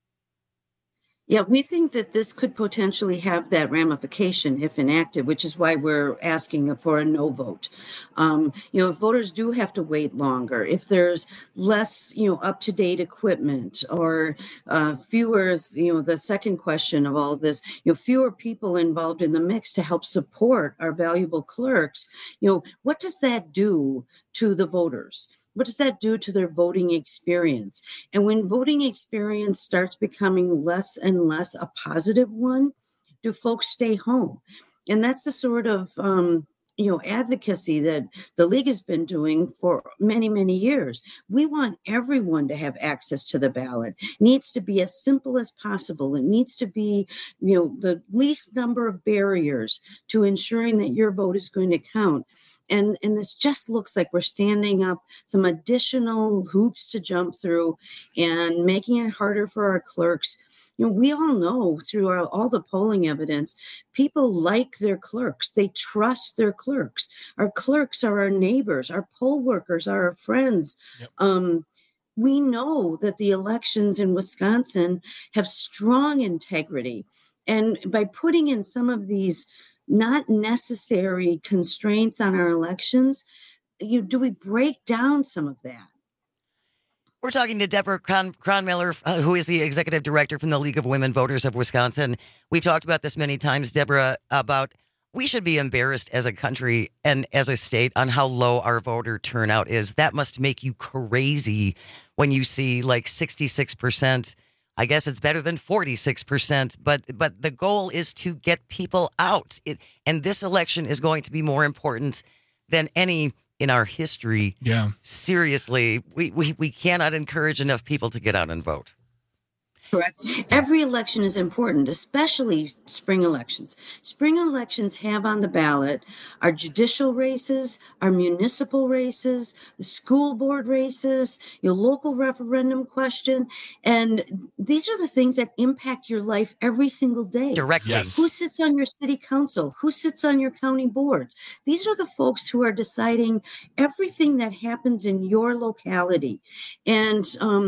Yeah, we think that this could potentially have that ramification if enacted, which is why we're asking for a no vote. If voters do have to wait longer, if there's less, up-to-date equipment, or fewer, the second question of all of this, fewer people involved in the mix to help support our valuable clerks, what does that do to the voters? What does that do to their voting experience? And when voting experience starts becoming less and less a positive one, do folks stay home? And that's the sort of advocacy that the league has been doing for many, many years. We want everyone to have access to the ballot. It needs to be as simple as possible. It needs to be, the least number of barriers to ensuring that your vote is going to count. And this just looks like we're standing up some additional hoops to jump through and making it harder for our clerks. We all know through all the polling evidence, people like their clerks. They trust their clerks. Our clerks are our neighbors. Our poll workers are our friends. Yep. We know that the elections in Wisconsin have strong integrity. And by putting in some of these not necessary constraints on our elections, do we break down some of that? We're talking to Deborah Cronmiller, who is the executive director from the League of Women Voters of Wisconsin. We've talked about this many times, Deborah, about we should be embarrassed as a country and as a state on how low our voter turnout is. That must make you crazy when you see like 66%. I guess it's better than 46%, but the goal is to get people out. And this election is going to be more important than any in our history. Yeah. Seriously, we cannot encourage enough people to get out and vote. Correct. Every election is important, especially spring elections. Spring elections have on the ballot our judicial races, our municipal races, the school board races, your local referendum question. And these are the things that impact your life every single day. Directly. Yes. Who sits on your city council? Who sits on your county boards? These are the folks who are deciding everything that happens in your locality. And,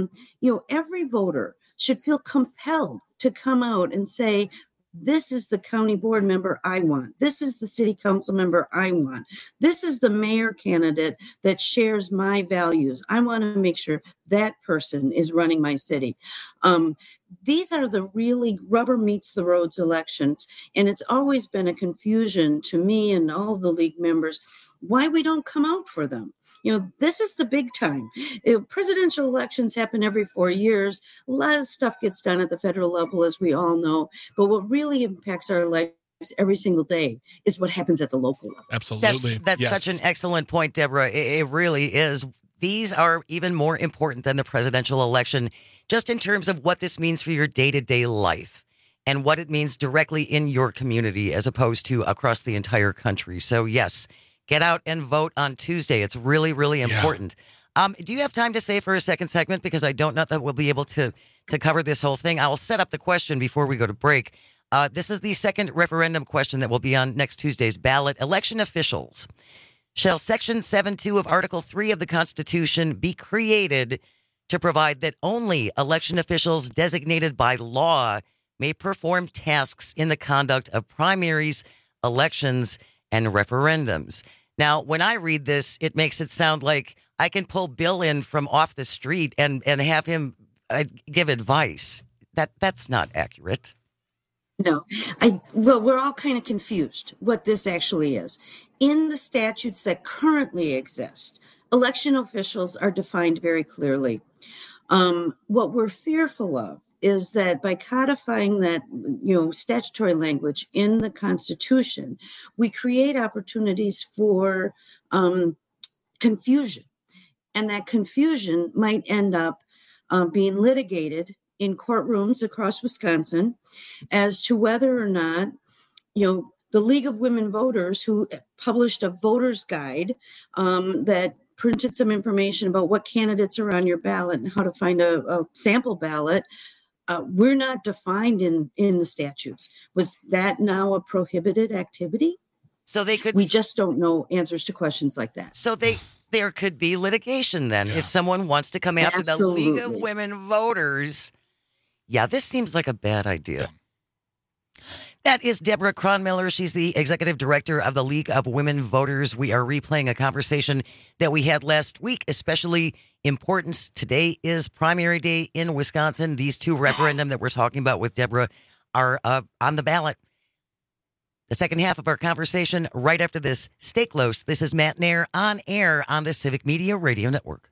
every voter should feel compelled to come out and say, this is the county board member I want. This is the city council member I want. This is the mayor candidate that shares my values. I want to make sure that person is running my city. These are the really rubber meets the roads elections. And it's always been a confusion to me and all the league members why we don't come out for them. This is the big time. Presidential elections happen every 4 years. A lot of stuff gets done at the federal level, as we all know. But what really impacts our lives every single day is what happens at the local level. Absolutely. That's Yes. such an excellent point, Deborah. It really is. These are even more important than the presidential election, just in terms of what this means for your day-to-day life and what it means directly in your community as opposed to across the entire country. So, yes, get out and vote on Tuesday. It's really, really important. Yeah. Do you have time to stay for a second segment? Because I don't know that we'll be able to cover this whole thing. I'll set up the question before we go to break. This is the second referendum question that will be on next Tuesday's ballot. Election officials. Shall Section 7.2 of Article 3 of the Constitution be created to provide that only election officials designated by law may perform tasks in the conduct of primaries, elections, and referendums? Now, when I read this, it makes it sound like I can pull Bill in from off the street and have him give advice. That's not accurate. No, we're all kind of confused what this actually is. In the statutes that currently exist, election officials are defined very clearly. What we're fearful of is that by codifying that, statutory language in the Constitution, we create opportunities for confusion. And that confusion might end up being litigated in courtrooms across Wisconsin as to whether or not, the League of Women Voters, who published a voter's guide that printed some information about what candidates are on your ballot and how to find a sample ballot, we're not defined in the statutes. Was that now a prohibited activity? So they could. We just don't know answers to questions like that. So there could be litigation then if someone wants to come after the League of Women Voters. Yeah, this seems like a bad idea. That is Deborah Cronmiller. She's the executive director of the League of Women Voters. We are replaying a conversation that we had last week, especially important. Today is primary day in Wisconsin. These two referendum that we're talking about with Deborah are on the ballot. The second half of our conversation right after this. Stay close. This is Matt Nair on air on the Civic Media Radio Network.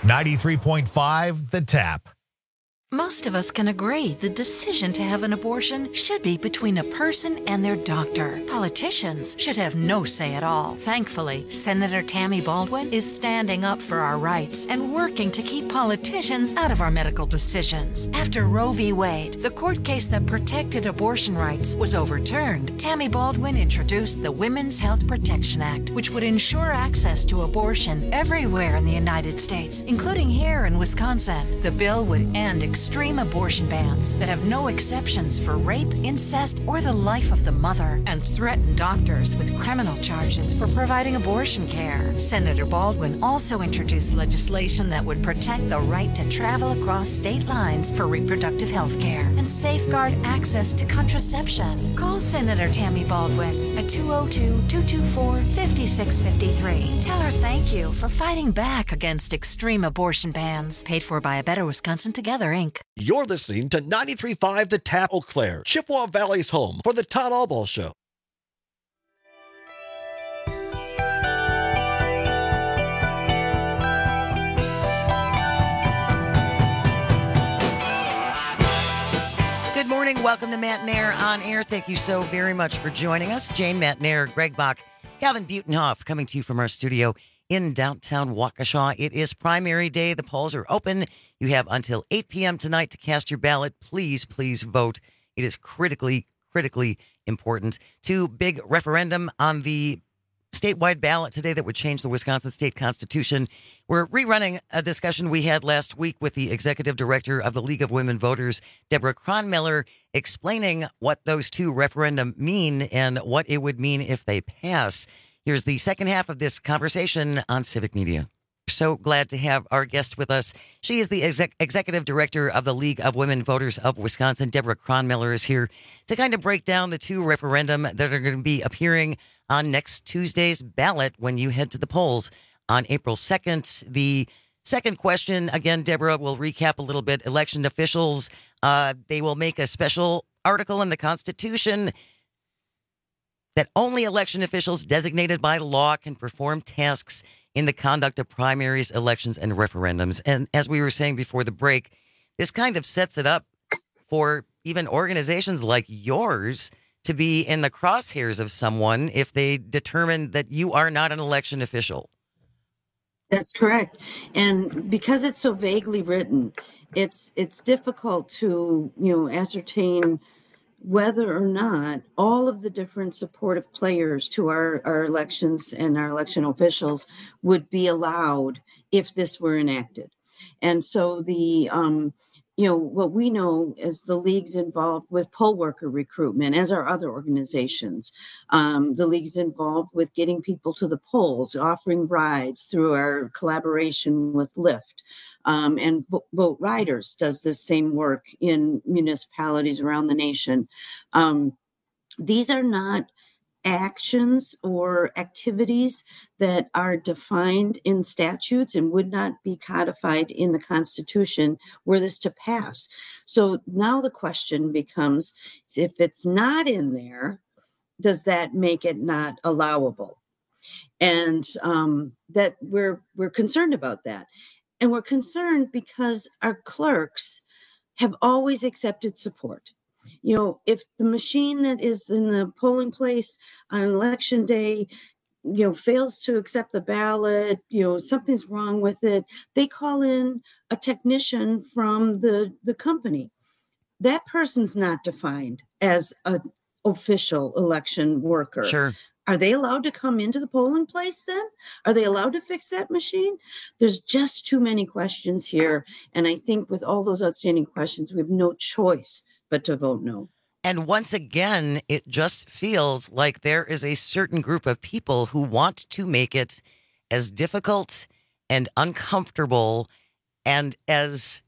93.5 The Tap. Most of us can agree the decision to have an abortion should be between a person and their doctor. Politicians should have no say at all. Thankfully, Senator Tammy Baldwin is standing up for our rights and working to keep politicians out of our medical decisions. After Roe v. Wade, the court case that protected abortion rights, was overturned, Tammy Baldwin introduced the Women's Health Protection Act, which would ensure access to abortion everywhere in the United States, including here in Wisconsin. The bill would end extreme abortion bans that have no exceptions for rape, incest, or the life of the mother, and threaten doctors with criminal charges for providing abortion care. Senator Baldwin also introduced legislation that would protect the right to travel across state lines for reproductive health care and safeguard access to contraception. Call Senator Tammy Baldwin at 202-224-5653. Tell her thank you for fighting back against extreme abortion bans. Paid for by A Better Wisconsin Together, Inc. You're listening to 93.5 The Tap, Eau Claire, Chippewa Valley's home for the Todd Allball Show. Good morning. Welcome to Matt Nair on Air. Thank you so very much for joining us. Jane Matt Nair, Greg Bach, Calvin Butenhoff coming to you from our studio in downtown Waukesha. It is primary day. The polls are open. You have until 8 p.m. tonight to cast your ballot. Please, please vote. It is critically important. Two big referendum on the statewide ballot today that would change the Wisconsin state constitution. We're rerunning a discussion we had last week with the executive director of the League of Women Voters, Deborah Cronmiller, explaining what those two referendum mean and what it would mean if they pass. Here's the second half of this conversation on Civic Media. So glad to have our guest with us. She is the executive director of the League of Women Voters of Wisconsin. Deborah Cronmiller is here to kind of break down the two referendum that are going to be appearing on next Tuesday's ballot when you head to the polls on April 2nd. The second question, again, Deborah, will recap a little bit. Election officials, they will make a special article in the Constitution that only election officials designated by law can perform tasks in the conduct of primaries, elections, and referendums. And as we were saying before the break, this kind of sets it up for even organizations like yours to be in the crosshairs of someone if they determine that you are not an election official. That's correct. And because it's so vaguely written, it's difficult to, ascertain whether or not all of the different supportive players to our elections and our election officials would be allowed if this were enacted. And so what we know is the league's involved with poll worker recruitment, as are other organizations. The league's involved with getting people to the polls, offering rides through our collaboration with Lyft. And Vote Riders does the same work in municipalities around the nation. These are not actions or activities that are defined in statutes and would not be codified in the Constitution were this to pass. So now the question becomes, if it's not in there, does that make it not allowable? And that we're concerned about that. And we're concerned because our clerks have always accepted support. If the machine that is in the polling place on election day, fails to accept the ballot, something's wrong with it, they call in a technician from the company. That person's not defined as an official election worker. Sure. Are they allowed to come into the polling place then? Are they allowed to fix that machine? There's just too many questions here. And I think with all those outstanding questions, we have no choice but to vote no. And once again, it just feels like there is a certain group of people who want to make it as difficult and uncomfortable and as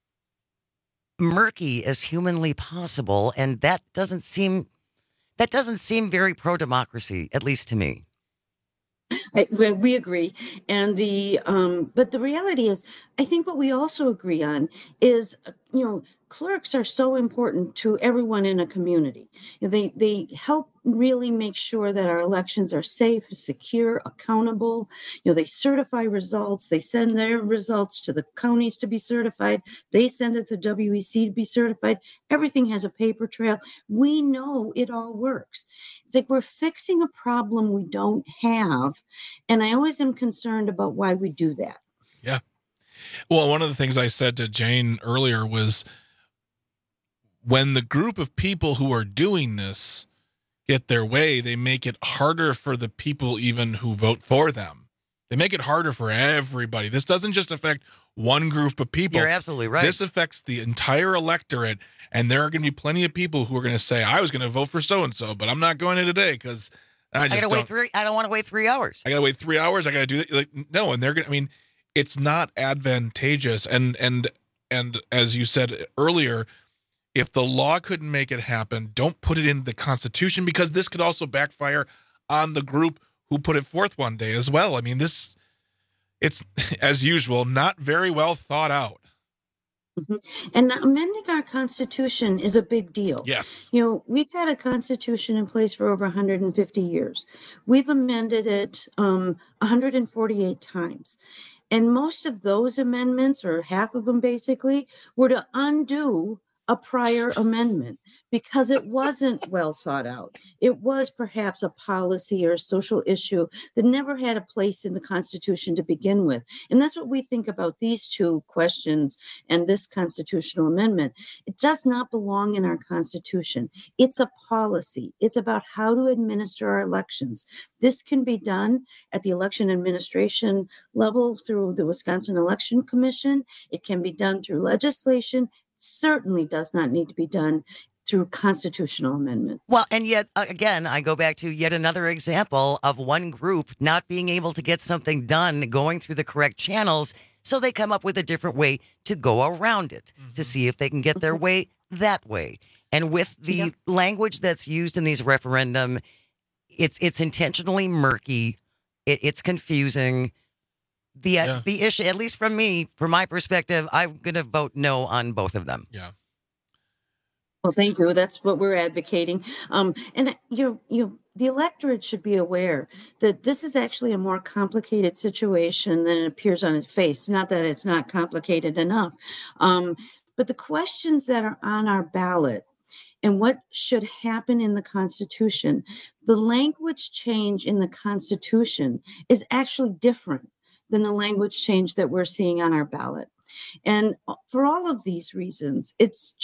murky as humanly possible. And that doesn't seem very pro-democracy, at least to me. We agree. And but the reality is, I think what we also agree on is clerks are so important to everyone in a community. They help really make sure that our elections are safe, secure, accountable. They certify results. They send their results to the counties to be certified. They send it to WEC to be certified. Everything has a paper trail. We know it all works. It's like we're fixing a problem we don't have. And I always am concerned about why we do that. Yeah. Well, one of the things I said to Jane earlier was when the group of people who are doing this get their way, they make it harder for the people even who vote for them. They make it harder for everybody. This doesn't just affect one group of people. You're absolutely right. This affects the entire electorate, and there are going to be plenty of people who are going to say, I was going to vote for so-and-so, but I'm not going to today because I don't want to wait 3 hours. I got to wait 3 hours. I got to do that. Like, no, and they're going to, it's not advantageous. And as you said earlier, if the law couldn't make it happen, don't put it in the Constitution, because this could also backfire on the group who put it forth one day as well. It's, as usual, not very well thought out. Mm-hmm. And amending our Constitution is a big deal. Yes. We've had a Constitution in place for over 150 years. We've amended it 148 times. And most of those amendments, or half of them basically, were to undo a prior amendment because it wasn't well thought out. It was perhaps a policy or a social issue that never had a place in the Constitution to begin with. And that's what we think about these two questions and this constitutional amendment. It does not belong in our Constitution. It's a policy. It's about how to administer our elections. This can be done at the election administration level through the Wisconsin Election Commission. It can be done through legislation. Certainly does not need to be done through constitutional amendment. Well, and yet, again, I go back to yet another example of one group not being able to get something done, going through the correct channels, so they come up with a different way to go around it, to see if they can get their way that way. And with the language that's used in these referendum, it's intentionally murky, it's confusing. The issue, at least from my perspective, I'm going to vote no on both of them. Yeah. Well, thank you. That's what we're advocating. And the electorate should be aware that this is actually a more complicated situation than it appears on its face. Not that it's not complicated enough, but the questions that are on our ballot and what should happen in the Constitution, the language change in the Constitution is actually different than the language change that we're seeing on our ballot. And for all of these reasons, it's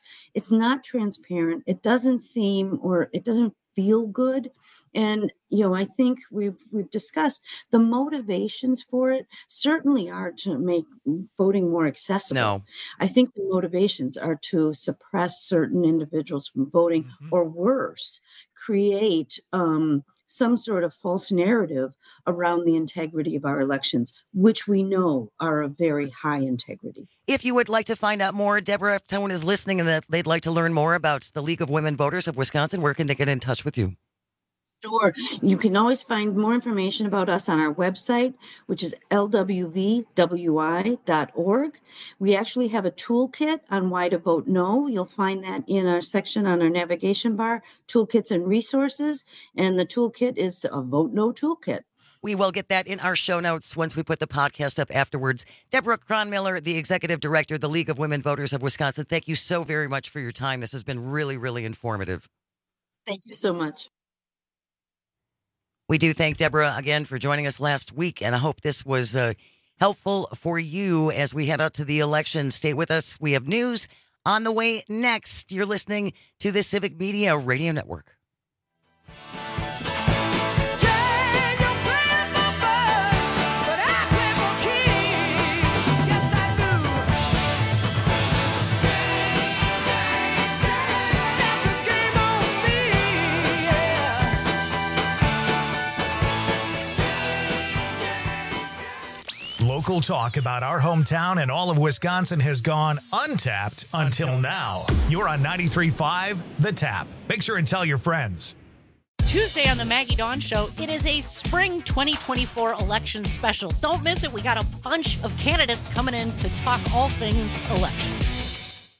not transparent. It doesn't seem, or it doesn't feel good. And, I think we've discussed the motivations for it certainly are to make voting more accessible. No. I think the motivations are to suppress certain individuals from voting, or worse, create some sort of false narrative around the integrity of our elections, which we know are of very high integrity. If you would like to find out more, Deborah, if someone is listening and that they'd like to learn more about the League of Women Voters of Wisconsin, where can they get in touch with you? Sure. You can always find more information about us on our website, which is lwvwi.org. We actually have a toolkit on why to vote no. You'll find that in our section on our navigation bar, toolkits and resources. And the toolkit is a Vote No toolkit. We will get that in our show notes once we put the podcast up afterwards. Deborah Cronmiller, the Executive Director of the League of Women Voters of Wisconsin, thank you so very much for your time. This has been really, really informative. Thank you so much. We do thank Deborah again for joining us last week, and I hope this was helpful for you as we head out to the election. Stay with us. We have news on the way next. You're listening to the Civic Media Radio Network. Local talk about our hometown and all of Wisconsin has gone untapped until now. You're on 93.5 The Tap. Make sure and tell your friends. Tuesday on the Maggie Dawn Show, it is a spring 2024 election special. Don't miss it. We got a bunch of candidates coming in to talk all things election.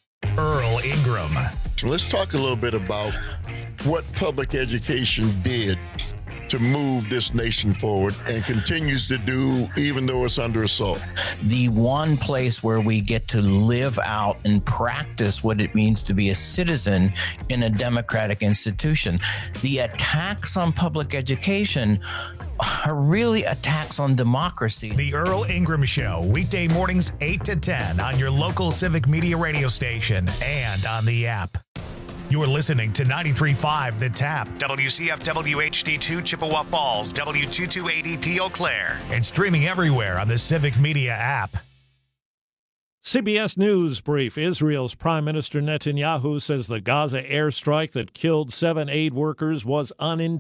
Earl Ingram. So let's talk a little bit about what public education did to move this nation forward and continues to do even though it's under assault. The one place where we get to live out and practice what it means to be a citizen in a democratic institution. The attacks on public education are really attacks on democracy. The Earl Ingram Show, weekday mornings 8 to 10 on your local civic media radio station and on the app. You're listening to 93.5 The Tap, WCFW HD2 Chippewa Falls, W228EP Eau Claire, and streaming everywhere on the Civic Media app. CBS News brief. Israel's Prime Minister Netanyahu says the Gaza airstrike that killed 7 aid workers was unintentional.